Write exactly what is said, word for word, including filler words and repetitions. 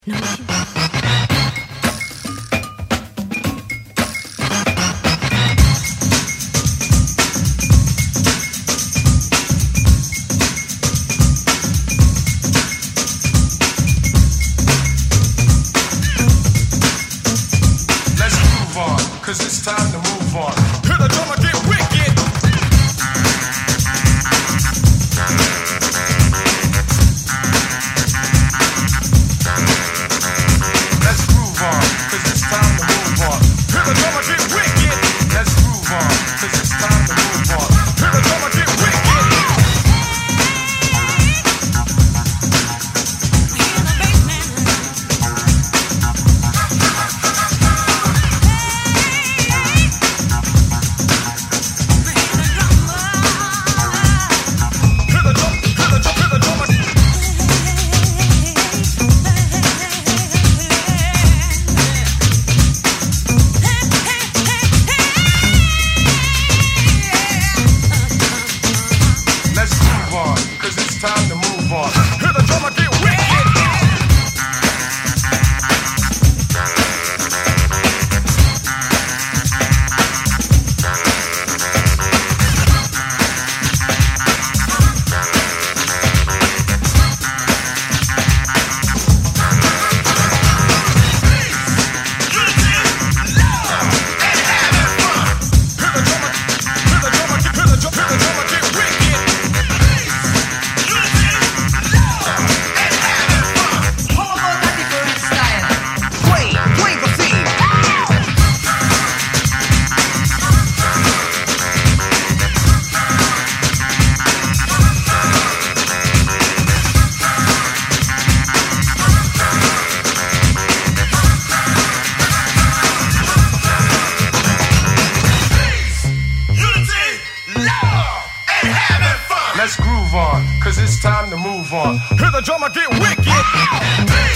Cause it's time to move on. Hear the drummer get wicked. Let's groove on, cause it's time to move on. Hear the drummer get wicked. Let's groove on, cause it's time to move on. Hear the drummer get wicked. Time to move on. Hear the drummer get wicked. Let's groove on, cause it's time to move on. Hear the drummer get wicked.